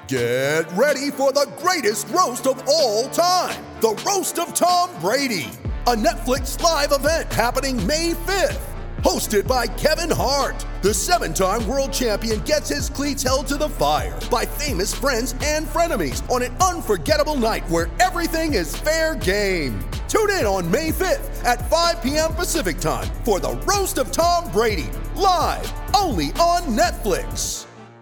Get ready for the greatest roast of all time, the Roast of Tom Brady, a Netflix live event happening May 5th. Hosted by Kevin Hart, the 7-time world champion gets his cleats held to the fire by famous friends and frenemies on an unforgettable night where everything is fair game. Tune in on May 5th at 5 p.m. Pacific time for the Roast of Tom Brady, live only on Netflix.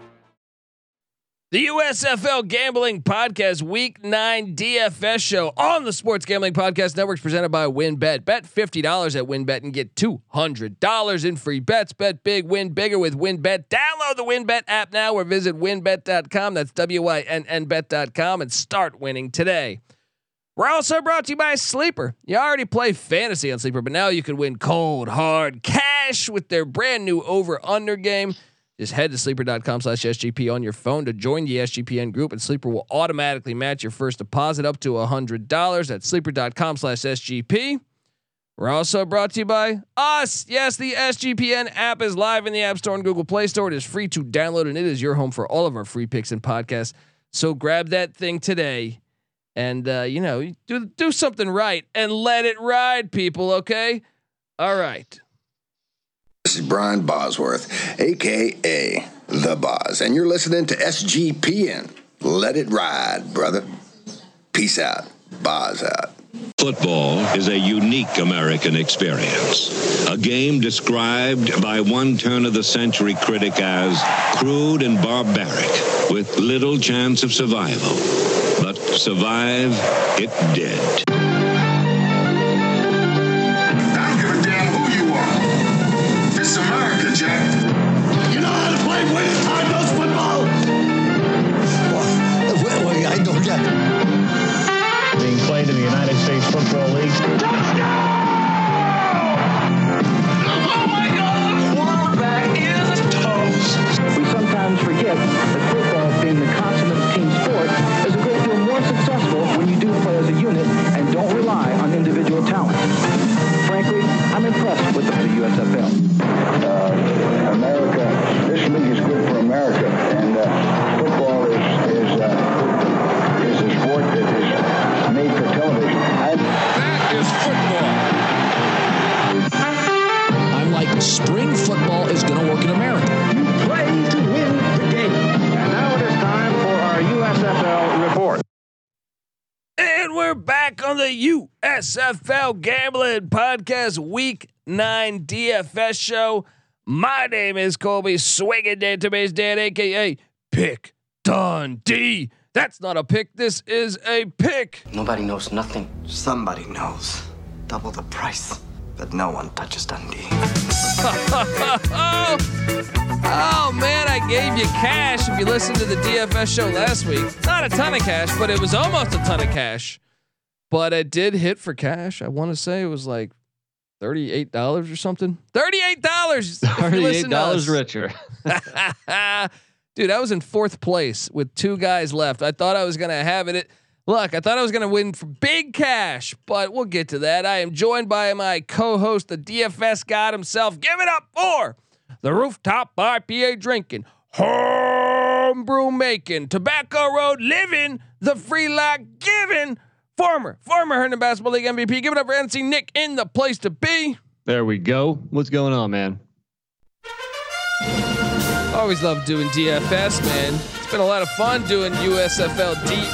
The USFL Gambling Podcast Week 9 DFS show on the Sports Gambling Podcast Network is presented by WynnBET. Bet $50 at WynnBET and get $200 in free bets. Bet big, win bigger with WynnBET. Download the WynnBET app now or visit wynnbet.com. That's WYNNBet.com and start winning today. We're also brought to you by Sleeper. You already play fantasy on Sleeper, but now you can win cold, hard cash with their brand new over-under game. Just head to sleeper.com/SGP on your phone to join the SGPN group, and Sleeper will automatically match your first deposit up to $100 at sleeper.com/SGP. We're also brought to you by us. Yes, the SGPN app is live in the App Store and Google Play Store. It is free to download, and it is your home for all of our free picks and podcasts. So grab that thing today, and do something right and let it ride, people. Okay, all right. This is Brian Bosworth, a.k.a. The Boz, and you're listening to SGPN. Let it ride, brother. Peace out. Boz out. Football is a unique American experience. A game described by one turn-of-the-century critic as crude and barbaric, with little chance of survival. But survive it did. America, Jack. You know how to play winning hard-nosed football? Well, I don't get it. Being played in the United States Football League. Touchdown! Oh my God! The quarterback is toast. We sometimes forget that football, being the consummate team sport, is a great deal more successful when you do play as a unit and don't rely on individual talent. Frankly, I'm impressed with the USFL. America, this league is good for America, and football is a sport that is made for television. That is football. I'm like, spring football is going to work in America. You play to win the game. And now it is time for our USFL report. And we're back on the USFL Gambling Podcast Week 9 DFS show. My name is Colby Swinging Database Dan, aka Pick Dundee. That's not a pick. This is a pick. Nobody knows nothing. Somebody knows. Double the price, but no one touches Dundee. Oh man, I gave you cash if you listened to the DFS show last week. Not a ton of cash, but it was almost a ton of cash. But it did hit for cash. I want to say it was like $38 or something. $38. $38 richer. Dude, I was in 4th place with 2 guys left. I thought I was going to have it. Look, I thought I was going to win for big cash, but we'll get to that. I am joined by my co-host, the DFS god himself. Give it up for the rooftop IPA drinking, homebrew making, tobacco road living, the free life giving, former Herndon Basketball League MVP. Give it up for NC Nick in the place to be. There we go. What's going on, man? Always love doing DFS, man. It's been a lot of fun doing USFL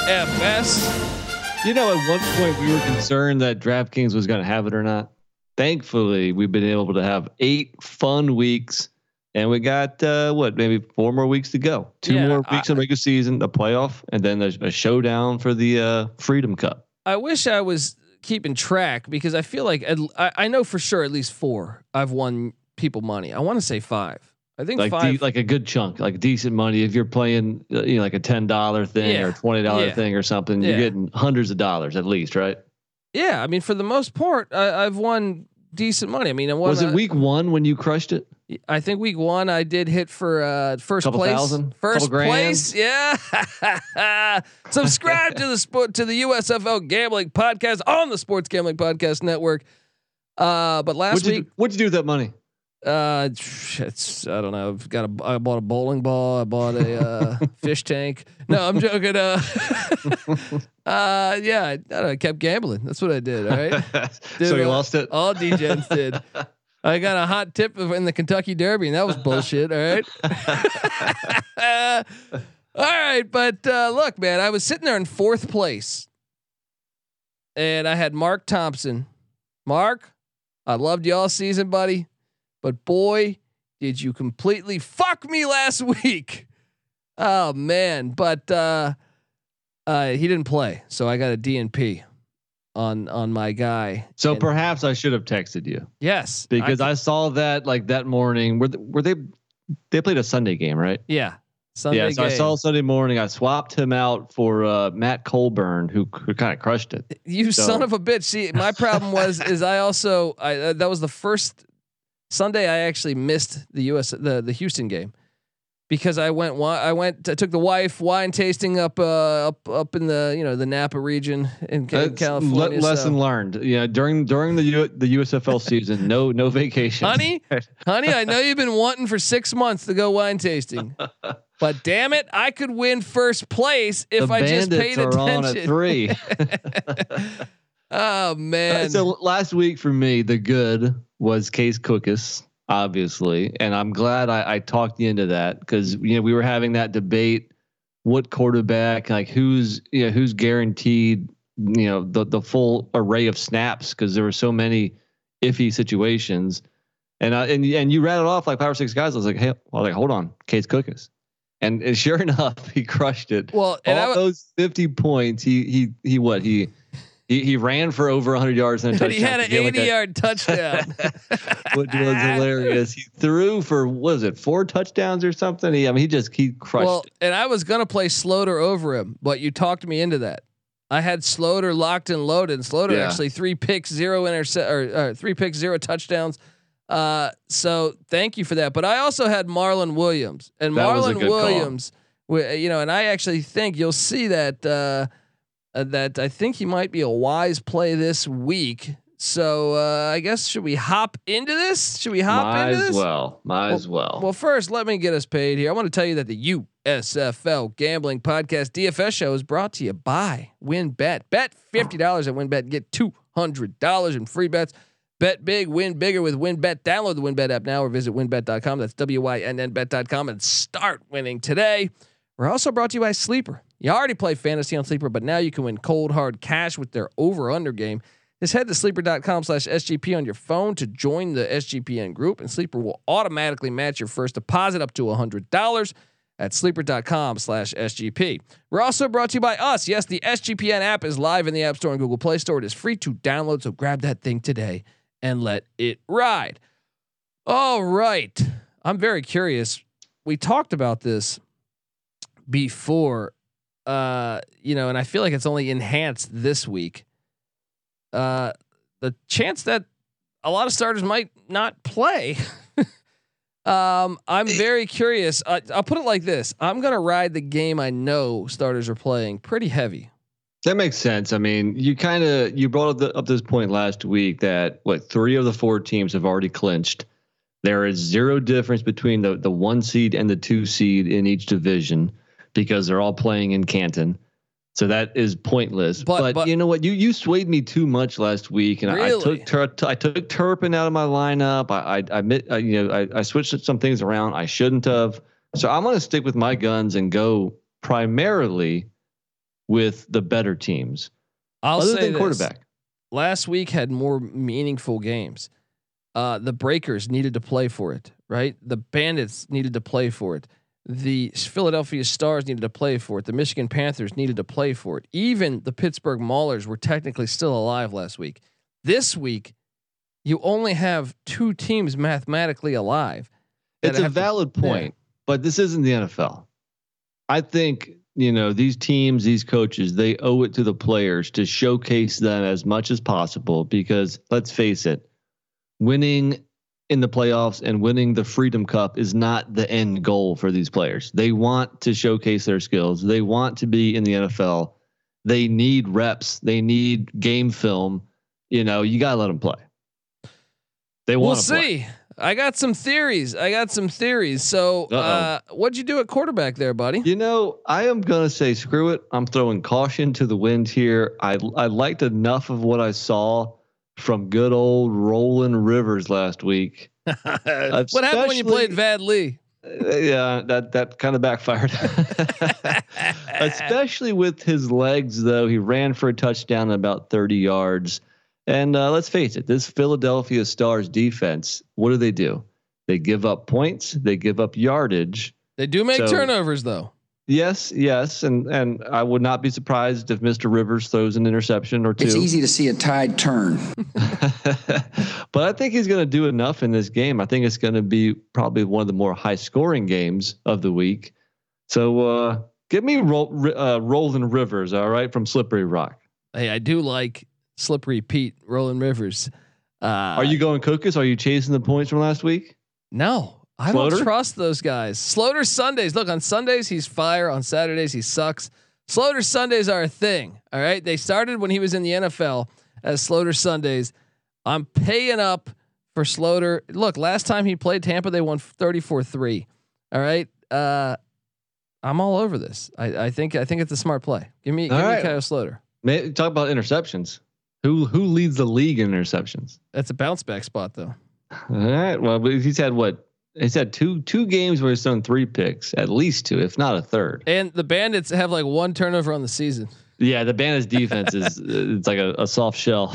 DFS. You know, at one point we were concerned that DraftKings was going to have it or not. Thankfully, we've been able to have 8 fun weeks, and we got maybe 4 more weeks to go. 2 more weeks of regular season, the playoff, and then there's a showdown for the Freedom Cup. I wish I was keeping track because I feel like I know for sure at least 4 I've won people money. I want to say 5. I think like 5, like a good chunk, like decent money. If you're playing, like a $10 thing or $20 thing or something, you're getting hundreds of dollars at least, right? Yeah, I mean, for the most part, I've won decent money. I mean, was it week 1 when you crushed it? I think week 1 I did hit for first couple place. Thousand, first place, yeah. Subscribe to the USFL Gambling Podcast on the Sports Gambling Podcast Network. But last week, what'd you do with that money? It's I don't know. I bought a bowling ball. I bought a fish tank. No, I'm joking. Yeah, I don't know, I kept gambling. That's what I did. All right. Dude, so you lost it. All DJs did. I got a hot tip in the Kentucky Derby, and that was bullshit. All right. All right, but look, man, I was sitting there in 4th place, and I had Mark Thompson. Mark, I loved you all season, buddy. But boy, did you completely fuck me last week. Oh man. But he didn't play. So I got a DNP on my guy. So and perhaps I should have texted you. Yes. Because I saw that like that morning. Were they played a Sunday game, right? Yeah. Sunday yeah, so game. I saw Sunday morning. I swapped him out for Matt Colburn, who kind of crushed it. You son of a bitch. See, my problem was that was the first Sunday I actually missed the Houston game because I took the wife wine tasting up in the the Napa region in California. Lesson learned. Yeah, during the USFL season, no vacation. Honey, I know you've been wanting for 6 months to go wine tasting. But damn it, I could win first place if I just paid attention. On at 3. Oh man. So last week for me, the good was Case Cookus, obviously. And I'm glad I talked you into that because, we were having that debate, what quarterback, like who's guaranteed, the full array of snaps because there were so many iffy situations. And you rattled off like 5 or 6 guys. I was like, hey, hold on, Case Cookus. And sure enough, he crushed it. Well, and all those 50 points, he ran for over 100 yards and a touchdown. He had an 80-yard touchdown, which was hilarious. He threw for 4 touchdowns or something. He crushed. Well, and I was gonna play Sloter over him, but you talked me into that. I had Sloter locked and loaded. And Sloter actually 3 picks, 0 touchdowns. So thank you for that. But I also had Marlon Williams, and Marlon Williams, and I actually think you'll see that that I think he might be a wise play this week. So I guess should we hop into this? Might as well. Well, first let me get us paid here. I want to tell you that the USFL Gambling Podcast DFS show is brought to you by WinBet. Bet $50 at WinBet and get $200 in free bets. Bet big, win bigger with WinBet. Download the WinBet app now or visit winbet.com. That's WYNNBet.com and start winning today. We're also brought to you by Sleeper. You already play fantasy on Sleeper, but now you can win cold hard cash with their over/under game. Just head to sleeper.com/SGP on your phone to join the SGPN group, and Sleeper will automatically match your first deposit up to $100 at sleeper.com/SGP. We're also brought to you by us. Yes, the SGPN app is live in the App Store and Google Play Store. It is free to download, so grab that thing today and let it ride. All right. I'm very curious. We talked about this before, and I feel like it's only enhanced this week. The chance that a lot of starters might not play. I'm very curious. I'll put it like this. I'm going to ride the game I know starters are playing pretty heavy. That makes sense. I mean, you brought up this point last week that 3 of the 4 teams have already clinched. There is 0 difference between the 1 seed and the 2 seed in each division because they're all playing in Canton. So that is pointless. But you know what? You swayed me too much last week, and really? I took Turpin out of my lineup. I switched some things around I shouldn't have. So I'm going to stick with my guns and go primarily with the better teams. Other than quarterback. Last week had more meaningful games. The Breakers needed to play for it, right? The Bandits needed to play for it. The Philadelphia Stars needed to play for it. The Michigan Panthers needed to play for it. Even the Pittsburgh Maulers were technically still alive last week. This week, you only have 2 teams mathematically alive. It's a valid point, but this isn't the NFL. I think, these teams, these coaches, they owe it to the players to showcase them as much as possible because let's face it, winning in the playoffs and winning the Freedom Cup is not the end goal for these players. They want to showcase their skills. They want to be in the NFL. They need reps. They need game film. You got to let them play. They want to play. I got some theories. So, what'd you do at quarterback there, buddy? You know, I am gonna say screw it. I'm throwing caution to the wind here. I liked enough of what I saw from good old Roland Rivers last week. What happened when you played Vad Lee? Yeah, that kind of backfired. Especially with his legs, though. He ran for a touchdown at about 30 yards. And let's face it, this Philadelphia Stars defense, what do? They give up points. They give up yardage. They do make turnovers, though. Yes. And I would not be surprised if Mr. Rivers throws an interception or two. It's easy to see a tide turn. But I think he's going to do enough in this game. I think it's going to be probably one of the more high-scoring games of the week. So give me Roland Rivers, all right, from Slippery Rock. Hey, I do like Slippery Pete, Roland Rivers. Are you going Cookus? Are you chasing the points from last week? No, I don't trust those guys. Sloter Sundays. Look, on Sundays he's fire. On Saturdays he sucks. Sloter Sundays are a thing. All right, they started when he was in the NFL as Sloter Sundays. I'm paying up for Sloter. Look, last time he played Tampa, they won 34-3. All right, I'm all over this. I think it's a smart play. Give me Kyle Sloter. Talk about interceptions. Who leads the league in interceptions? That's a bounce back spot, though. All right. Well, he's had what? He's had two games where he's thrown 3 picks, at least 2, if not a third. And the Bandits have like 1 turnover on the season. Yeah, the Bandits defense is it's like a soft shell.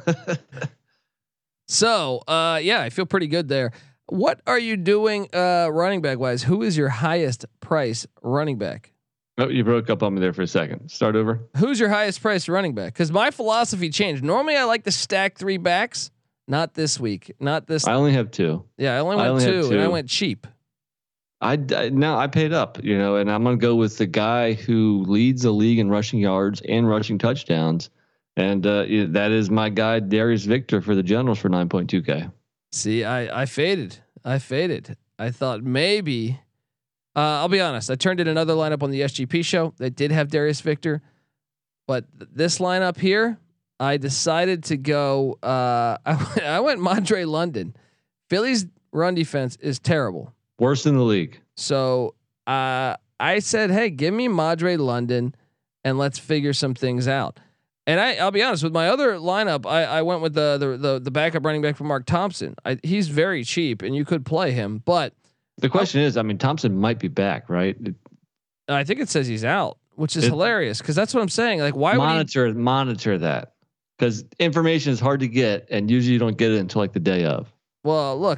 So, yeah, I feel pretty good there. What are you doing running back wise? Who is your highest price running back? Oh, you broke up on me there for a second. Start over. Who's your highest priced running back? Because my philosophy changed. Normally, I like to stack 3 backs. Not this week. Not this. I only have 2. Yeah, I only went 2, and I went cheap. I paid up, and I'm gonna go with the guy who leads the league in rushing yards and rushing touchdowns, and that is my guy Darius Victor for the Generals for 9.2K. See, I faded. I thought maybe. I'll be honest. I turned in another lineup on the SGP show that did have Darius Victor, but this lineup here, I decided to go. I went Mondre London. Philly's run defense is terrible, worst in the league. So I said, hey, give me Mondre London, and let's figure some things out. And I'll be honest with my other lineup. I went with the backup running back for Mark Thompson. He's very cheap, and you could play him, but. The question is, Thompson might be back, right? I think it says he's out, which is hilarious because that's what I'm saying. Like, why monitor that? Because information is hard to get, and usually you don't get it until like the day of. Well, look,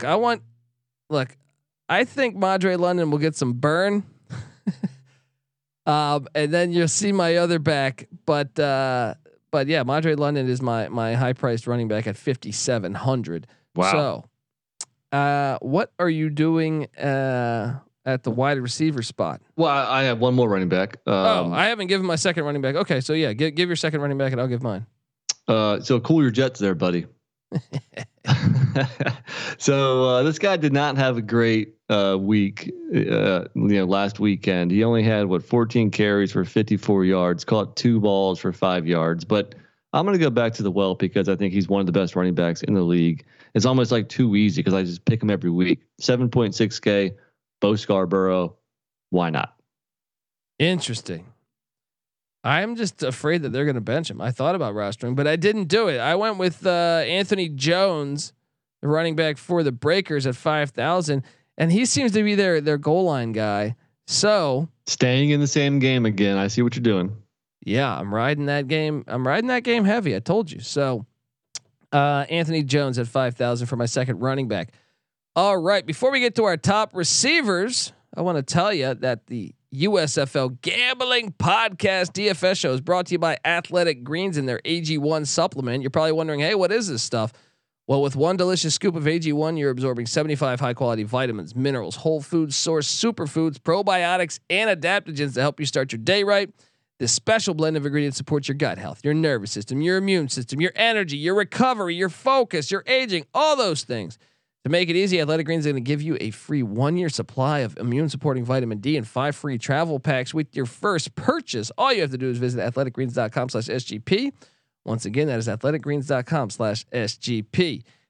I think Mondre London will get some burn, and then you'll see my other back. But yeah, Mondre London is my high priced running back at 5,700. Wow. So. What are you doing at the wide receiver spot? Well, I have one more running back. I haven't given my second running back. Okay, so yeah, give your second running back, and I'll give mine. So cool your jets there, buddy. So this guy did not have a great week. Last weekend he only had 14 carries for 54 yards, caught 2 balls for 5 yards. But I'm going to go back to the well because I think he's one of the best running backs in the league. It's almost like too easy because I just pick him every week. 7.6K, Bo Scarborough. Why not? Interesting. I'm just afraid that they're going to bench him. I thought about rostering, but I didn't do it. I went with Anthony Jones, the running back for the Breakers at 5,000, and he seems to be their goal line guy. So staying in the same game again. I see what you're doing. Yeah, I'm riding that game. Heavy. I told you. So Anthony Jones at 5,000 for my second running back. All right. Before we get to our top receivers, I want to tell you that the USFL Gambling Podcast DFS show is brought to you by Athletic Greens and their AG1 supplement. You're probably wondering, hey, what is this stuff? Well, with one delicious scoop of AG1, you're absorbing 75 high-quality vitamins, minerals, whole foods source superfoods, probiotics, and adaptogens to help you start your day right. This special blend of ingredients supports your gut health, your nervous system, your immune system, your energy, your recovery, your focus, your aging, all those things. To make it easy, Athletic Greens is going to give you a free 1-year supply of immune-supporting vitamin D and 5 free travel packs with your first purchase. All you have to do is visit athleticgreens.com/SGP. Once again, that is athleticgreens.com/SGP.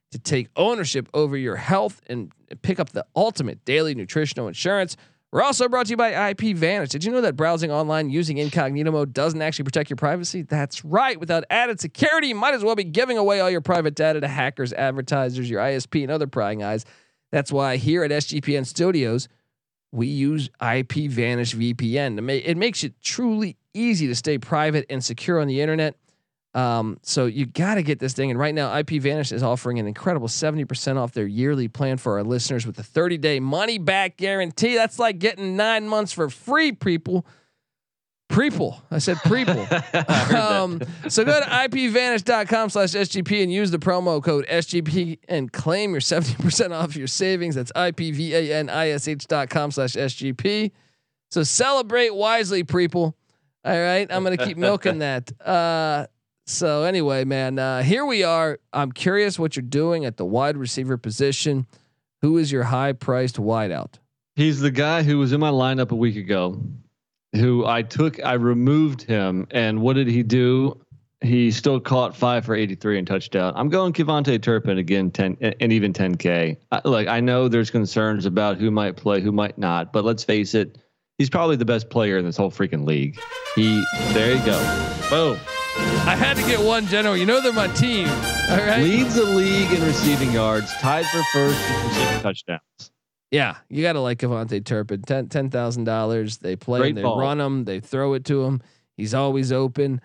to take ownership over your health and pick up the ultimate daily nutritional insurance. We're also brought to you by IP Vanish. Did you know that browsing online using incognito mode doesn't actually protect your privacy? That's right. Without added security, you might as well be giving away all your private data to hackers, advertisers, your ISP, and other prying eyes. That's why here at SGPN Studios, we use IP Vanish VPN. It makes it truly easy to stay private and secure on the internet. So you got to get this thing. And right now, IP Vanish is offering an incredible 70% off their yearly plan for our listeners with a 30-day money back guarantee. That's like getting 9 months for free, people. I said people. So go to ipvanish.com/SGP and use the promo code SGP and claim your 70% off your savings. That's ipvanish.com/SGP. So celebrate wisely, people. All right. I'm going to keep milking that. So anyway, man, here we are. I'm curious what you're doing at the wide receiver position. Who is your high priced wideout? He's the guy who was in my lineup a week ago, who I removed him. And what did he do? He still caught 5 for 83 and touchdown. I'm going KeVontae Turpin again, 10 and even 10K. I know there's concerns about who might play, who might not, but let's face it. He's probably the best player in this whole freaking league. There you go. Boom. I had to get one general. You know they're my team. All right. Leads the league in receiving yards, tied for first in receiving touchdowns. Yeah, you got to like KeVontae Turpin. $10,000. They play Great him, they ball. run him, they throw it to him. He's always open.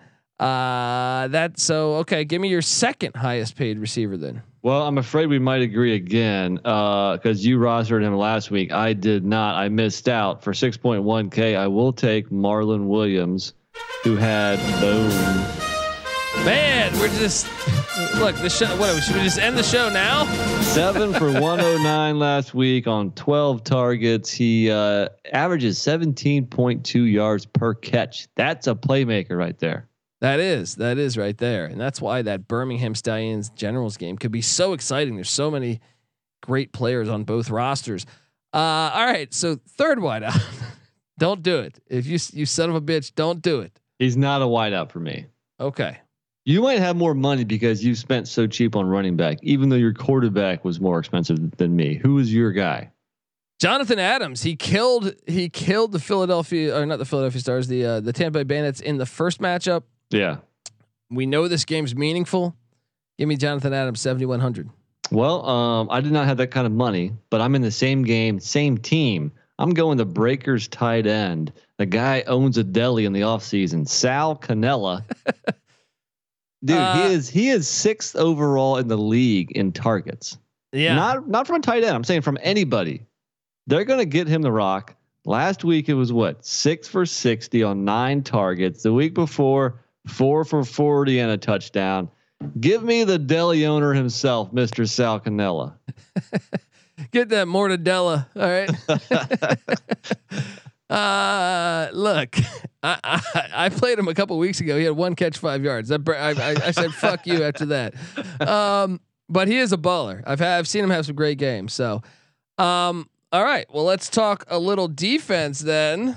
Okay. Give me your second highest paid receiver then. Well, I'm afraid we might agree again because you rostered him last week. I did not. I missed out for 6.1K. I will take Marlon Williams, who had boom. Man, we're just look the show. What should we just end the show now? 7 for 109 last week on 12 targets. He averages 17.2 yards per catch. That's a playmaker right there. That is right there, and that's why that Birmingham Stallions Generals game could be so exciting. There's so many great players on both rosters. All right, so third wideout. Don't do it. If you son of a bitch, don't do it. He's not a wideout for me. Okay. You might have more money because you spent so cheap on running back, even though your quarterback was more expensive than me. Who is your guy? Jonathan Adams. He killed the Philadelphia, or not the Philadelphia Stars, the Tampa Bay Bandits in the first matchup. Yeah. We know this game's meaningful. Give me Jonathan Adams, 7,100. Well, I did not have that kind of money, but I'm in the same game, same team. I'm going the Breakers tight end. The guy owns a deli in the offseason. Sal Cannella. Dude, he is 6th overall in the league in targets. Yeah. Not from a tight end. I'm saying from anybody. They're going to get him the rock. Last week it was 6 for 60 on 9 targets. The week before, 4 for 40 and a touchdown. Give me the deli owner himself, Mr. Sal Cannella. Get that mortadella. All right. Look, I played him a couple weeks ago. He had 1 catch, 5 yards. I said, fuck you after that. But he is a baller. I've seen him have some great games. So, all right, well, let's talk a little defense then.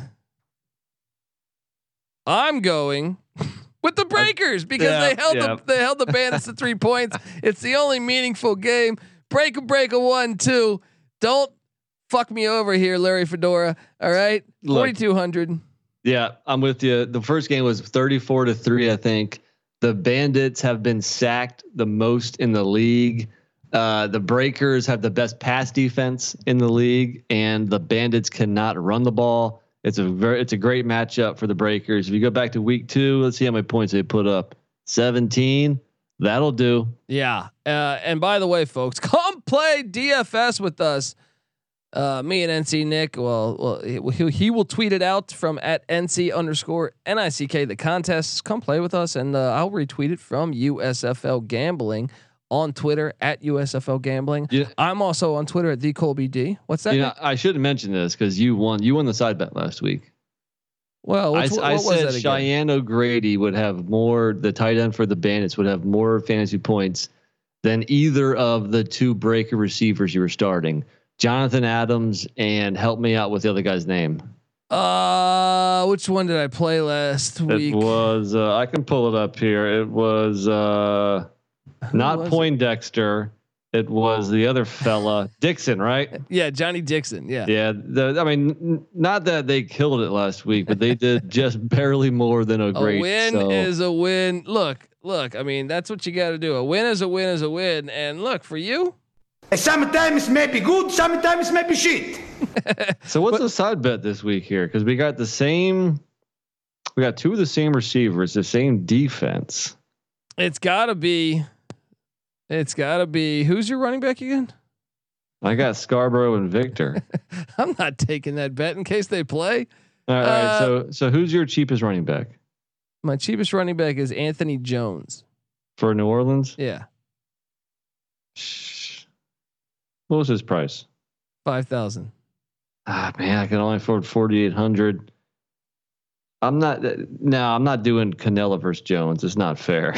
I'm going with the Breakers because they held the Bandits to 3 points. It's the only meaningful game. Break a 1-2. Don't fuck me over here, Larry Fedora. All right, 4,200. Yeah, I'm with you. The first game was 34-3. I think the Bandits have been sacked the most in the league. The Breakers have the best pass defense in the league, and the Bandits cannot run the ball. It's a great matchup for the Breakers. If you go back to week 2, let's see how many points they put up. 17. That'll do. Yeah. And by the way, folks, come play DFS with us. Me and NC Nick. Well, he will tweet it out from @NC_NICK. The contests. Come play with us, and I'll retweet it from USFL Gambling on Twitter @USFL Gambling. Yeah. I'm also on Twitter @TheColbyD. What's that? Yeah, I should have mentioned this because you won. You won the side bet last week. Well, I said Cheyenne O'Grady would have more. The tight end for the Bandits would have more fantasy points than either of the 2 Breaker receivers you were starting. Jonathan Adams, and help me out with the other guy's name. Which one did I play last week? It was I can pull it up here. It was not Poindexter. It was the other fella, Dixon, right? Yeah, Johnny Dixon. Yeah. Yeah. I mean, not that they killed it last week, but they did just barely more than a great. A win is a win. Look. I mean, that's what you got to do. A win is a win is a win. And look, for you, sometimes may be good, sometimes may be shit. So what's the side bet this week here? Because we got two of the same receivers, the same defense. It's gotta be. Who's your running back again? I got Scarborough and Victor. I'm not taking that bet in case they play. All right. So who's your cheapest running back? My cheapest running back is Anthony Jones for New Orleans. Yeah. What was his price? 5,000. Ah, man, I can only afford 4,800. I'm not doing Canella versus Jones. It's not fair.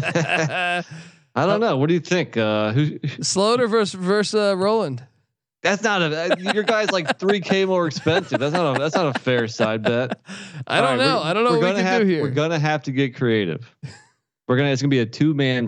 I don't know. What do you think? Who Slaughter versus Roland? That's not your guy's like $3,000 more expensive. That's not a fair side bet. I don't know what we can do here. We're gonna have to get creative. It's gonna be a two-man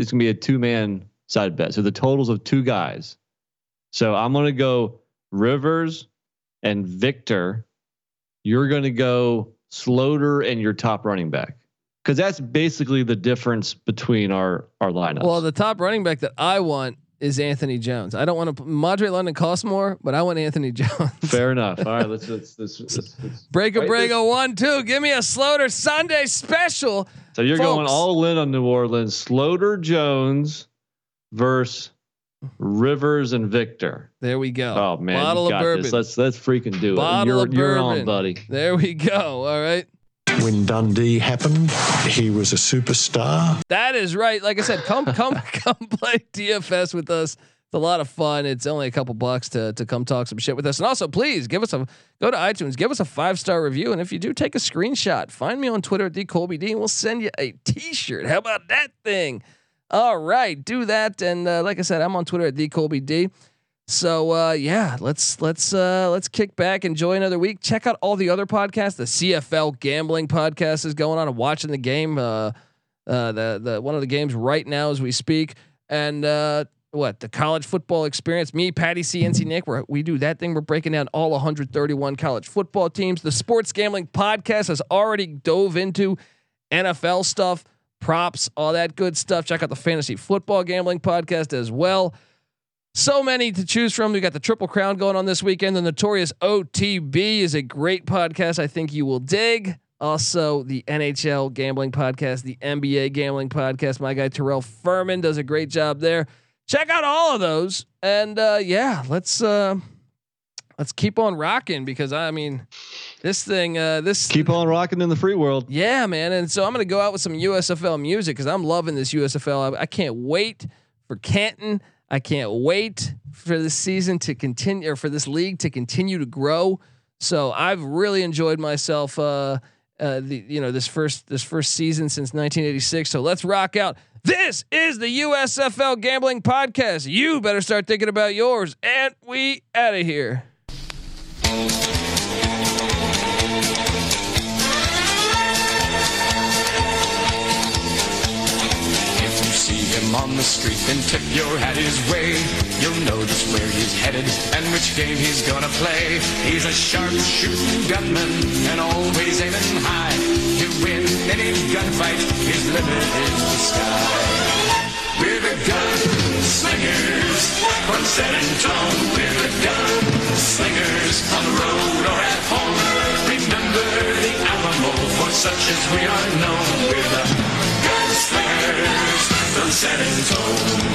side bet. So the totals of two guys. So I'm gonna go Rivers and Victor. You're gonna go Slaughter and your top running back. Because that's basically the difference between our lineups. Well, the top running back that I want is Anthony Jones. I don't want to. Madre London costs more, but I want Anthony Jones. Fair enough. All right, let's break a 1-2. Give me a Slaughter Sunday special. So you're going all in on New Orleans. Slaughter Jones versus Rivers and Victor. There we go. Oh man, bottle of bourbon. This. Let's freaking do it. You're on, buddy. There we go. All right. When Dundee happened, he was a superstar. That is right. Like I said, come play DFS with us. It's a lot of fun. It's only a couple bucks to come talk some shit with us. And also, please go to iTunes, give us a 5-star review. And if you do, take a screenshot. Find me on Twitter at DColbyD, and we'll send you a T-shirt. How about that thing? All right, do that. And like I said, I'm on Twitter at DColbyD. So yeah, let's kick back, enjoy another week. Check out all the other podcasts. The CFL gambling podcast is going on. I'm watching the game, the one of the games right now as we speak. And the college football experience. Me, Patty C, NC Nick, we do that thing. We're breaking down all 131 college football teams. The sports gambling podcast has already dove into NFL stuff, props, all that good stuff. Check out the fantasy football gambling podcast as well. So many to choose from. We got the Triple Crown going on this weekend. The Notorious OTB is a great podcast. I think you will dig. Also, the NHL gambling podcast, the NBA gambling podcast. My guy Terrell Furman does a great job there. Check out all of those. And yeah, let's keep on rocking, because I mean, this thing, keep on rocking in the free world. Yeah, man. And so I'm going to go out with some USFL music, because I'm loving this USFL. I can't wait for Canton. I can't wait for this season to continue, or for this league to continue to grow. So I've really enjoyed myself. This first season since 1986. So let's rock out. This is the USFL Gambling Podcast. You better start thinking about yours, and we out of here. On the street, then tip your hat his way. You'll notice where he's headed and which game he's gonna play. He's a sharp-shooting gunman and always aiming high. To win any gunfight, his limit is the sky. We're the gunslingers from San Antonio. We're the gunslingers on the road or at home. Remember the Alamo, for such as we are known. We're the gunslingers from San Antonio.